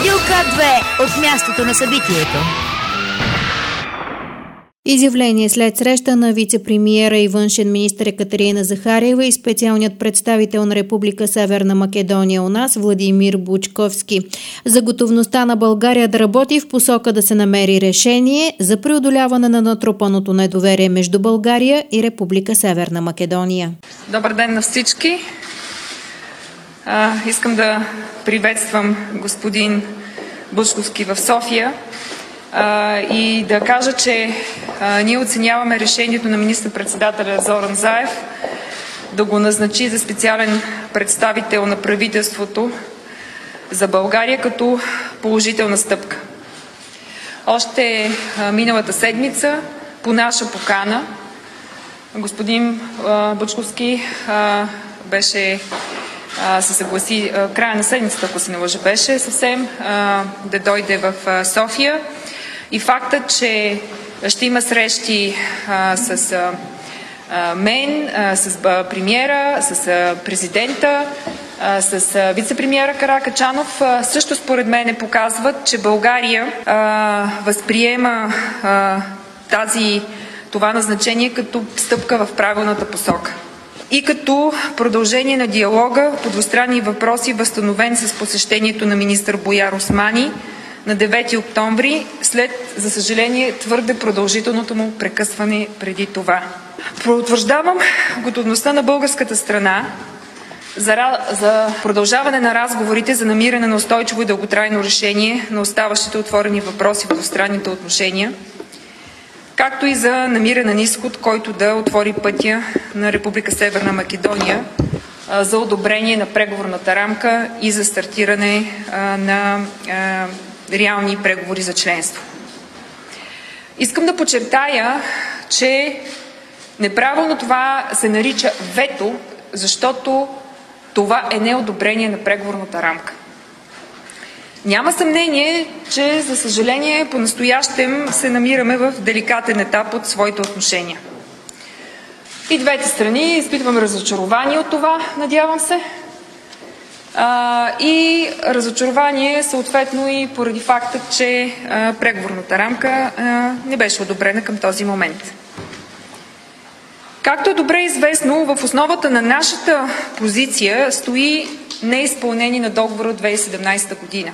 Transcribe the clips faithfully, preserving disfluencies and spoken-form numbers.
Радио К две от мястото на събитието. Изявление след среща на вице-премиера и външен министър Екатерина Захариева и специалният представител на Република Северна Македония у нас Владимир Бучковски за готовността на България да работи в посока да се намери решение за преодоляване на натрупаното недоверие между България и Република Северна Македония. Добър ден на всички! А, искам да приветствам господин Бучковски в София а, и да кажа, че а, ние оценяваме решението на министър-председателя Зоран Заев да го назначи за специален представител на правителството за България като положителна стъпка. Още а, миналата седмица по наша покана господин а, Бучковски а, беше се съгласи края на седмицата, ако се не лъжа, беше съвсем да дойде в София. И фактът, че ще има срещи с мен, с премиера, с президента, с вице-премиера Каракачанов, също според мен показват, че България възприема тази, това назначение като стъпка в правилната посока и като продължение на диалога по двустранни въпроси, възстановен с посещението на министър Буяр Османи на девети октомври, след, за съжаление, твърде продължителното му прекъсване преди това. Потвърждавам готовността на българската страна за, за продължаване на разговорите за намиране на устойчиво и дълготрайно решение на оставащите отворени въпроси в двустранните отношения, както и за намиране на изход, който да отвори пътя на Република Северна Македония за одобрение на преговорната рамка и за стартиране на реални преговори за членство. Искам да подчертая, че неправилно това се нарича вето, защото това е неодобрение на преговорната рамка. Няма съмнение, че за съжаление по-настоящем се намираме в деликатен етап от своите отношения. И двете страни изпитваме разочарование от това, надявам се. А, и разочарование съответно и поради факта, че а, преговорната рамка а, не беше одобрена към този момент. Както е добре известно, в основата на нашата позиция стои неизпълнение на договора от две хиляди и седемнадесета година.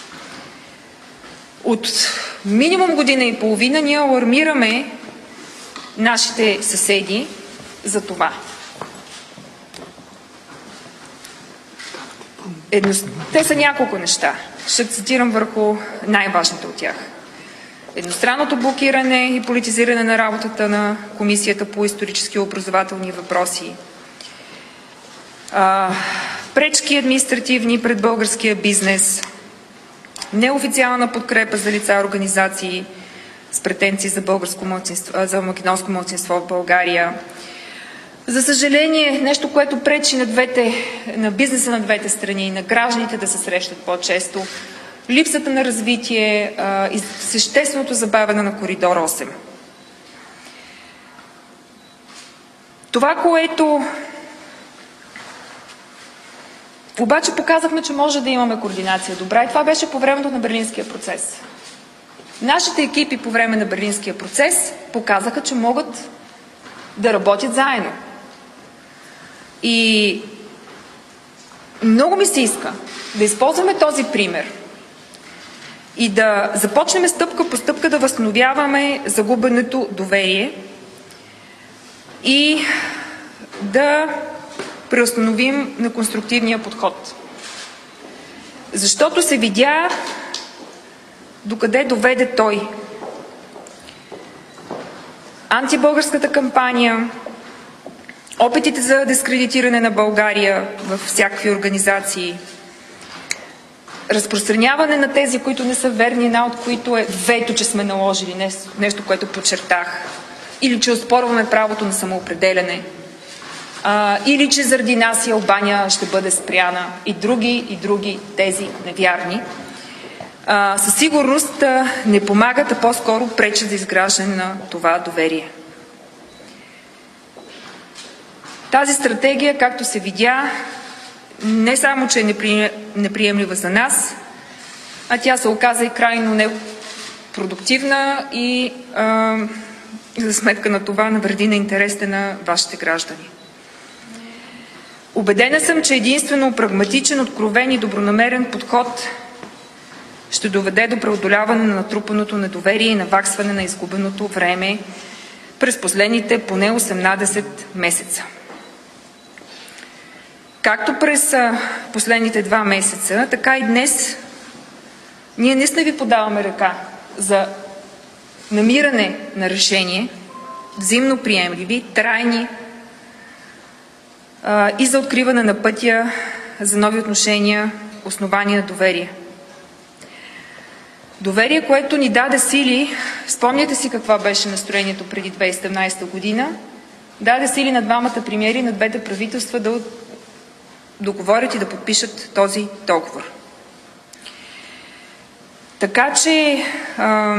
От минимум година и половина ние алармираме нашите съседи за това. Едно... Те са няколко неща. Ще цитирам върху най-важните от тях. Едностранното блокиране и политизиране на работата на Комисията по исторически и образователни въпроси. А, пречки административни пред българския бизнес. Неофициална подкрепа за лица и организации с претенции за, българско мълцинство, за македонско мълцинство в България. За съжаление, нещо, което пречи на, двете, на бизнеса на двете страни, на гражданите да се срещат по-често, липсата на развитие а, и същественото забавяне на коридор осем. Това, което обаче показахме, че може да имаме координация добра и това беше по времето на Берлинския процес. Нашите екипи по време на Берлинския процес показаха, че могат да работят заедно. И много ми се иска да използваме този пример и да започнем стъпка по стъпка да възстановяваме загубеното доверие и да преустановим на конструктивния подход. Защото се видя докъде доведе той. Антибългарската кампания, опитите за дискредитиране на България във всякакви организации, разпространяване на тези, които не са верни, една от които е вето, че сме наложили, нещо, което подчертах, или че оспорваме правото на самоопределяне, а, или че заради нас и Албания ще бъде спряна, и други, и други тези невярни, а, със сигурност а, не помагат, а по-скоро пречат за изграждане на това доверие. Тази стратегия, както се видя, не само, че е неприемлива за нас, а тя се оказа и крайно непродуктивна и а, за сметка на това навреди на интересите на вашите граждани. Убедена съм, че единствено прагматичен, откровен и добронамерен подход ще доведе до преодоляване на натрупаното недоверие и наваксване на изгубеното време през последните поне осемнадесет месеца. Както през последните два месеца, така и днес ние наистина ви подаваме ръка за намиране на решение, взаимно приемливи, трайни а, и за откриване на пътя за нови отношения, основани на доверие. Доверие, което ни даде сили, спомняте си каква беше настроението преди две хиляди и седемнадесета година, даде сили на двамата премиери, на двете правителства да договорят и да подпишат този договор. Така че, а,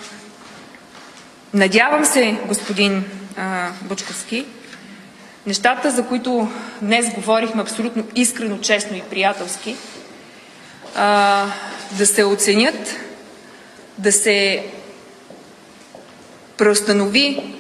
надявам се, господин а, Бучковски, нещата, за които днес говорихме абсолютно искрено, честно и приятелски, а, да се оценят, да се преустанови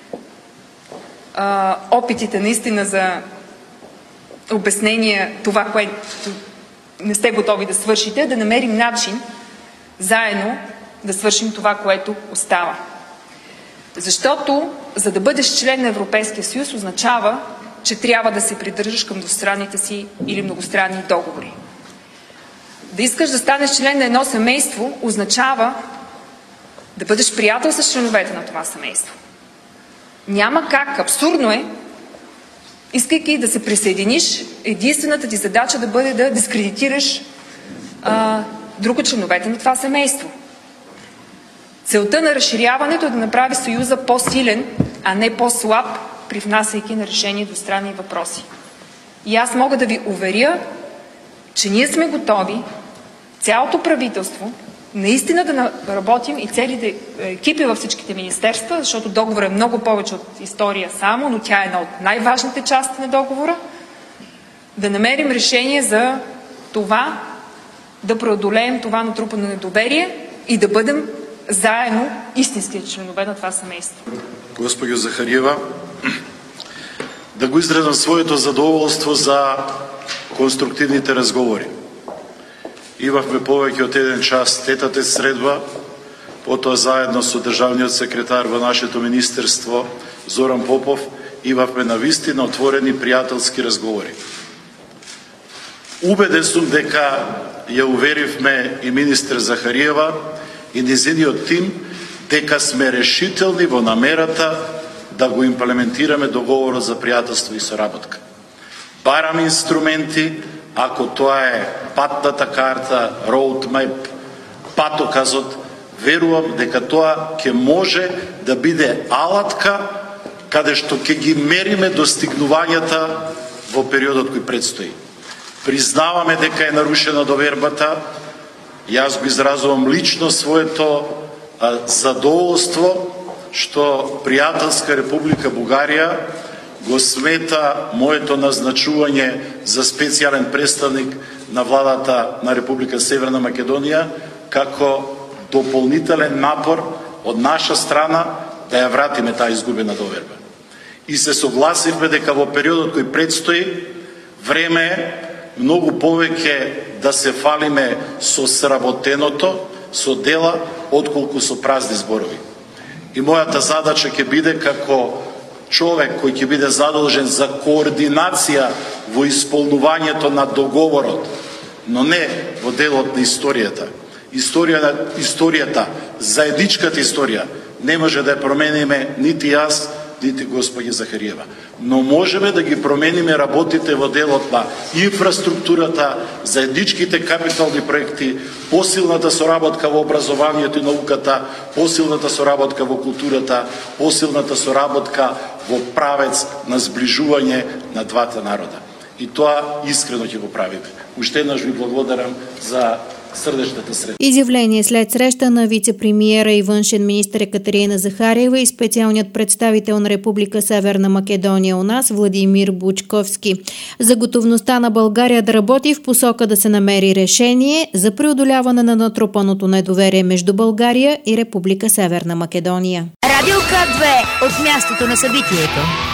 а, опитите наистина за обяснение това, което не сте готови да свършите, да намерим начин заедно да свършим това, което остава. Защото, за да бъдеш член на Европейския съюз, означава, че трябва да се придържаш към двустранните си или многостранни договори. Да искаш да станеш член на едно семейство, означава да бъдеш приятел с членовете на това семейство. Няма как, абсурдно е, искайки да се присъединиш, единствената ти задача да бъде да дискредитираш а, друго членовете на това семейство. Целта на разширяването е да направи Съюза по-силен, а не по-слаб, привнасяйки на решение двустранни въпроси. И аз мога да ви уверя, че ние сме готови, цялото правителство, наистина да работим и целите екипи във всичките министерства, защото договорът е много повече от история само, но тя е една от най-важните части на договора, да намерим решение за това, да преодолеем това натрупано недоверие и да бъдем заедно истинските членове на това семейство. Госпожо Захариева, да го изразам своето задоволство за конструктивните разговори. Имахме повеќе од еден час тетате средба, потоа заедно со државниот секретар во нашето министерство Зоран Попов имавме навистина отворени пријателски разговори. Убеден сум дека ја уверивме и министер Захариева и низиниот тим дека сме решителни во намерата да го имплементираме договорот за пријателство и соработка. Бараме инструменти, ако тоа е патната карта, роудмеп, патоказот, верувам дека тоа ќе може да биде алатка каде што ќе ги мериме достигнувањата во периодот кој предстои. Признаваме дека е нарушена довербата, јас го изразувам лично своето а, задоволство што Пријателска република Бугарија го смета моето назначување за специјален представник на владата на Република Северна Македонија како дополнителен напор од наша страна да ја вратиме таа изгубена доверба. И се согласивме дека во периодот кој предстои време е многу повеќе да се фалиме со сработеното, со дела, отколку со празни зборови. И мојата задача ќе биде како човек кој ќе биде задолжен за координација во исполнувањето на договорот, но не во делот на историјата. Историјата, историјата, заедничката историја, не може да ја промениме нити јас, нити господи Захариева. Но можеме да ги промениме работите во делот на инфраструктурата, заедничките капитални проекти, посилната соработка во образованието и науката, посилната соработка во културата, посилната соработка во правец на сближување на двата народа. И тоа искрено ќе го правиме. Уште еднаш ви благодарам за сърдечната среща. Изявление след среща на вице-премиера и външен министър Екатерина Захариева и специалният представител на Република Северна Македония у нас Владимир Бучковски за готовността на България да работи в посока да се намери решение за преодоляване на натрупаното недоверие между България и Република Северна Македония. Радио К две от мястото на събитието.